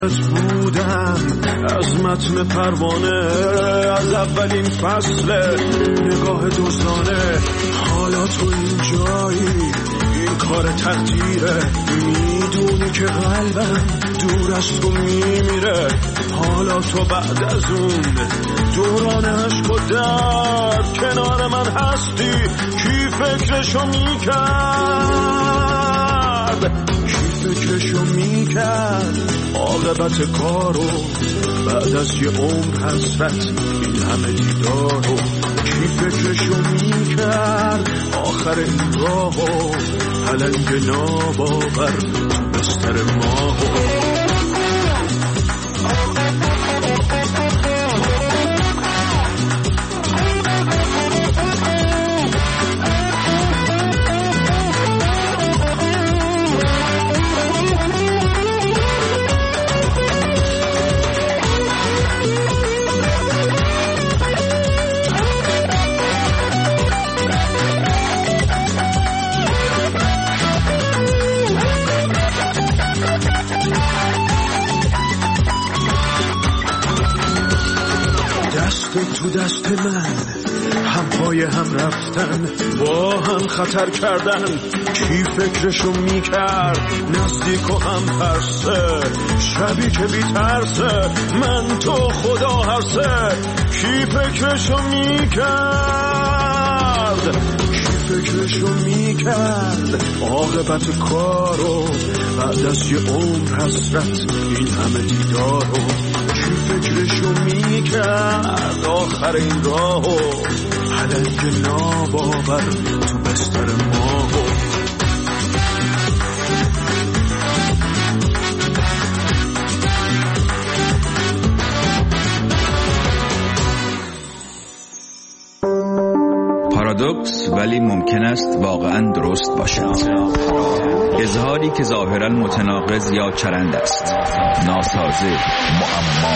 بودم از متن پروانه، از اولین فصل نگاه دوستانه. حالا تو اینجایی، این کار تقدیره، میدونی که قلبم دور از تو میمیره. حالا تو بعد از اون دوران عشق و درد کنار من هستی. کی فکرشو میکرد، فکرشو میکرد عاقبت کارو بعد از یه عمر حسرت این همه دیدارو. کی فکرشو میکرد آخر این راهو پلنگ ناباور تو بستر ماهو. تو دست من هم پای هم رفتن، با هم خطر کردن. کی فکرشو میکرد نزدیک و هم ترسه، شبی که بی ترسه من تو خدا هرسه. کی فکرشو میکرد، کی فکرشو میکرد عاقبت کارو بعد از یه عمر حسرت این همه دیدارو. کی فکرشو میکرد آخر این راهو پلنگ ناباور تو بستر ماهو. پارادوکس ولی ممکن است واقعا درست باشد. اظهاری که ظاهرا متناقض یا چرند است، ناسازه، معما.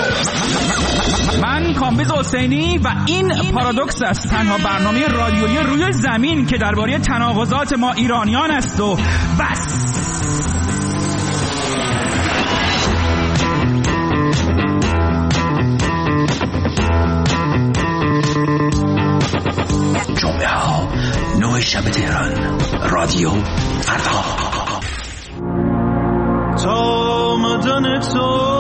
من کامبیز حسینی و این پارادوکس است، تنها برنامه رادیویی روی زمین که درباره تناقضات ما ایرانیان است و بس. جمعه ها 9 شب تهران، رادیو فردا. تا آمدن تو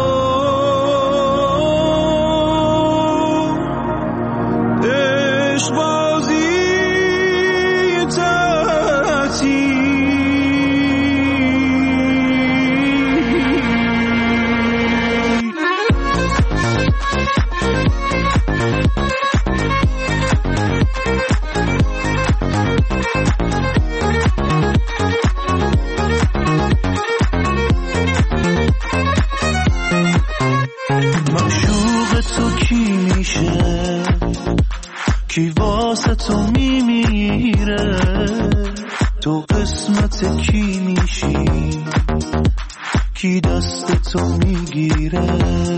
کی واسه تو میمیره، تو قسمت کی میشی، کی دست تو میگیره.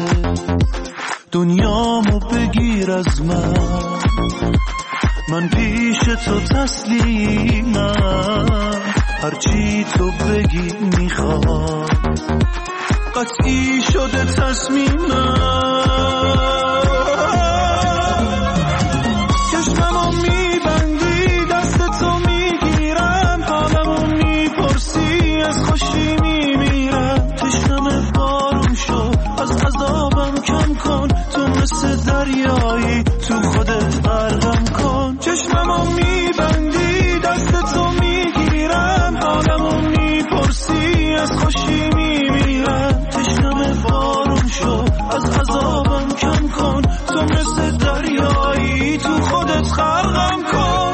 دنیامو بگیر از من پیش تو تسلیمم. هرچی تو بگی میخوام، قطعی شده تصمیمم. چشممو میبندی دست تو میگیرم، حالمو میپرسی از خوشی میمیرم. تشنم بارون شو از عذابم کم کن، تو مثل دریایی تو خودت غرقم کن. چشممو میبندی دست تو میگیرم، حالمو میپرسی از خوشی میمیرم. تشنم بارون شو از عذابم کم کن، تو مثل دریایی تو خودت غرقم کن.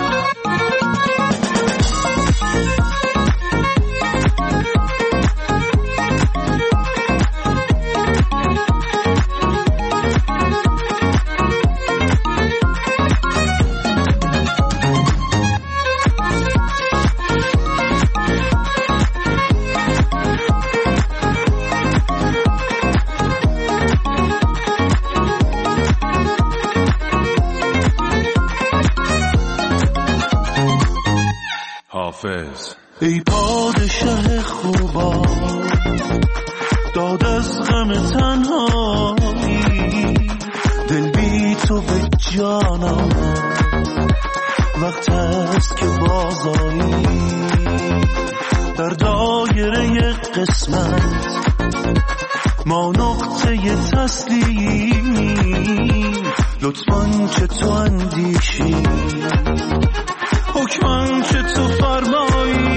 حافظ. ای پادشه خوبا، داد از از غم تنهایی، دل بی تو به جانم وقت است که بازایی، در دایره قسمت ما نقطه تسلیمی، لطفاً که تو اندیشی، حکماً که تو فرمایی.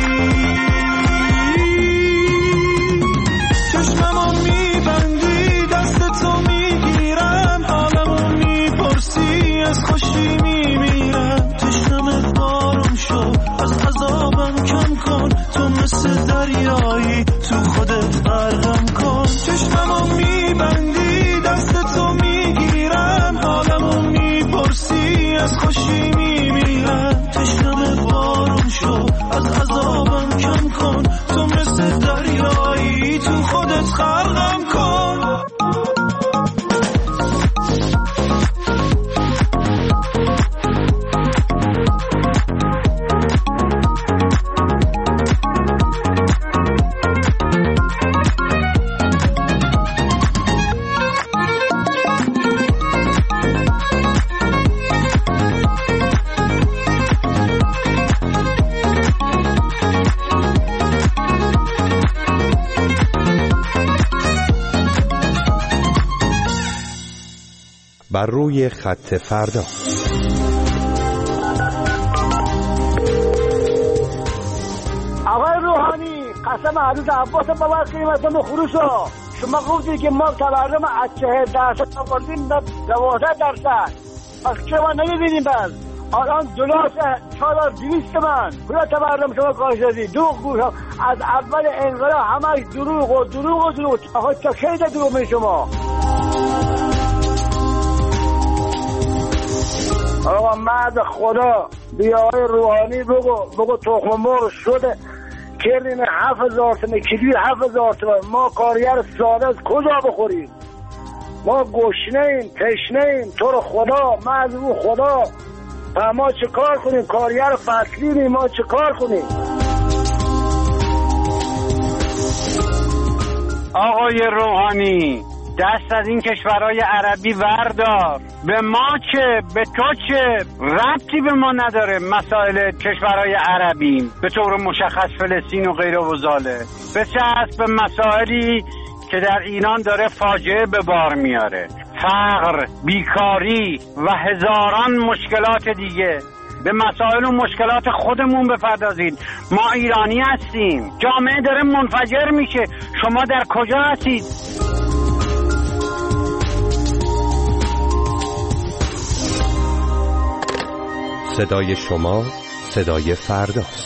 چشممو میبندی دست تو میگیرم، حالمو میپرسی از خوشی میمیرم، تشنم بارم شو از عذابم کم کن، تو مثل دریایی تو خودت غرقم کن. چشممو میبندی دست تو میگیرم، حالمو میپرسی از خوشی میمیرم، تشنم بارم شو از عذابم کم کن، تو مثل دریایی تو خودت غرقم کن. بر روی خط فردا. آقای روحانی، قسم عروض عباس بابا قیمتمو خروشو، شما گفتی که ما تورم از 40% آوردیم به 12%، پس که ما نمیبینیم. بعد الان دلار 4200 من کجا تورم شما کاش دادی؟ دروغ گوش از اول انقلاب همش دروغ و دروغ و دروغ. آقا تا کی دروغ می شما؟ آقا مرد خدا بیا آقای روحانی بگو تخم مرغ شده کلین 7000 تومن کیلوی 7000 تومن، ما کارگر ساده از کجا بخوریم؟ ما گشنه‌ایم تشنه‌ایم، تو رو خدا مرد رو خدا، ما چه کار کنیم؟ کارگر فصلیم، ما چه کار کنیم؟ آقای روحانی دست از این کشورهای عربی وردار، به ما چه به تو چه، ربطی به ما نداره مسائل کشورهای عربی به طور مشخص فلسطین و غیره و زاله. بچسب به مسائلی که در ایران داره فاجعه به بار میاره، فقر، بیکاری و هزاران مشکلات دیگه. به مسائل و مشکلات خودمون بپردازید. ما ایرانی هستیم، جامعه داره منفجر میشه، شما در کجا هستید؟ صدای شما صدای فرداست.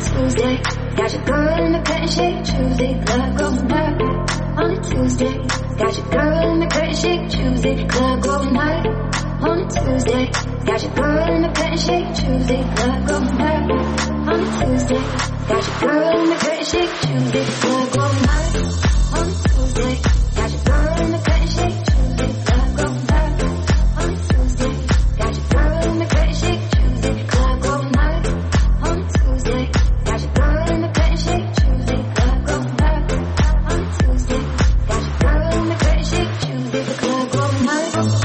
Tuesday, got your girl in the bed, shake Tuesday, club going back on a Tuesday. Got your girl in the curtain shake, Tuesday. Club going hard on a Tuesday. Got your girl in the curtain shake, Tuesday. Club going hard on a Tuesday. Got your girl in the curtain shake, Tuesday. Club going hard on a Tuesday. Got your girl in the curtain shake, Tuesday. Club going hard on a Tuesday. Got your girl in the curtain shake, Tuesday. Club going hard on a Tuesday. Got your girl in the curtain shake, Tuesday. Club going hard on a Tuesday. Got your girl in the curtain shake, Tuesday. The club going hard.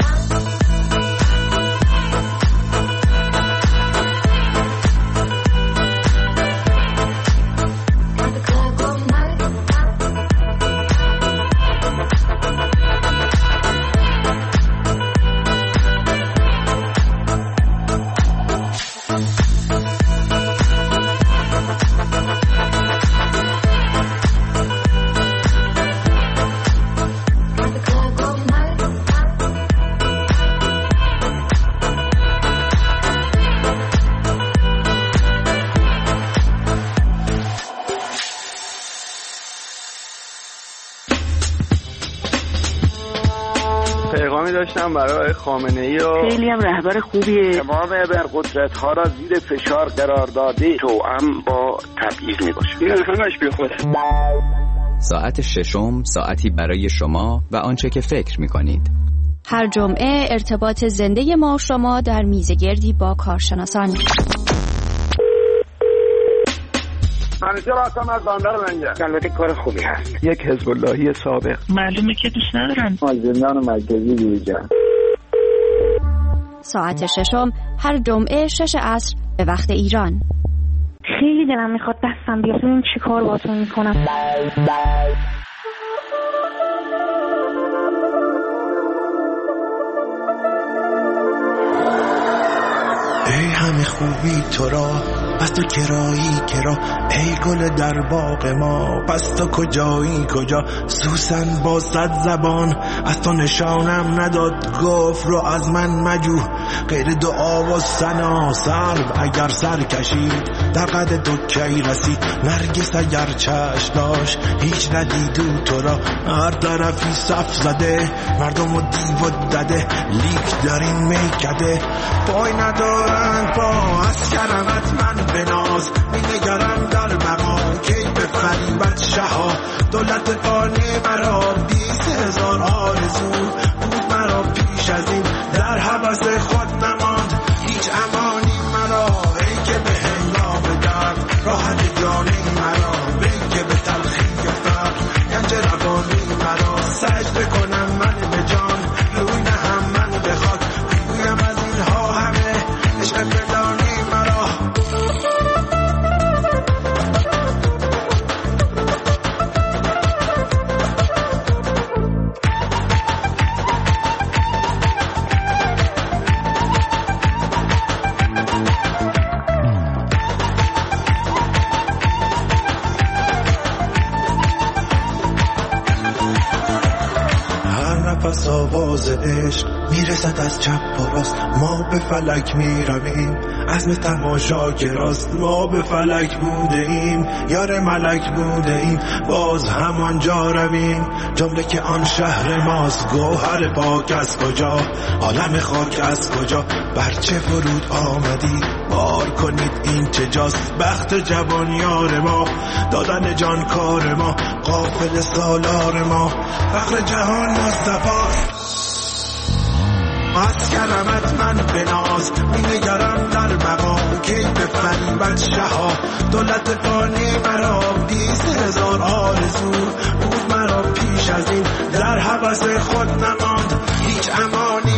پیغامی داشتم برای خامنه‌ای و خیلی هم رهبر خوبیه. تمام ابرقدرت‌ها را زیر فشار قرار داده توأم با تبعیض میباشه. این همش بیخوده. ساعت ششم ساعتی برای شما و آنچه که فکر می‌کنید. هر جمعه ارتباط زنده ما شما در میزگردی با کارشناسان. همیشه راستم از باندار منجه. البته کار خوبی هست. یک حزب اللهی سابق. معلومه که دوست ندارن. زندان مرکزی بیرجان. ساعت ششم هر جمعه 6 عصر به وقت ایران. خیلی دلم میخواد دستم بیاد ببینم چی کار باهاتون میکنم. ای همه خوبی تو را پس تو کرایی کرا، ای گل در باغ ما پس تو کجایی کجا. سوسن با 100 زبان از تو نشانم نداد، گفت رو از من مجو غیر دعا و ثنا. سرو اگر سر کشید در قد تو کی رسید، نرگس اگر چشم داشت هیچ ندیدو تو را. هر طرفی صف زده مردم و دیو و دده، لیک در این میکده پای ندارند پا. از کرمت من بناز می‌نگرم در مقام کی به فریبت شها. دولت فانی مرا 20,000 آرزو بود مرا پیش از این، در هوس خود نماند هیچ امانی مرا. ای که به هنگام درد راحت جانی مرا، ای که به تلخی فقر گنج روانی مرا. سجده کنم من به جان روی نهم من بخواد، بگویم از اینها همه عشق فلانی مرا. نفس آواز عشق میرسد از چپ و راست، ما به فلک میرویم عزم تماشا که راست. ما به فلک بوده ایم یار ملک بوده ایم، باز همانجا رویم جمله که آن شهر ماست. گوهر پاک از کجا عالم خاک از کجا، برچه فرود آمدی بار کنید این چه جاست. بخت جوان یار ما دادن جان کار ما، قافل سالار ما فخر جهان مصطفی. از کرمت من بناز می‌نگرم در مقام کی به فریبت شها. دولت فانی مرا 20,000 آرزو بود مرا پیش از این، در هوس خود نماند هیچ امانی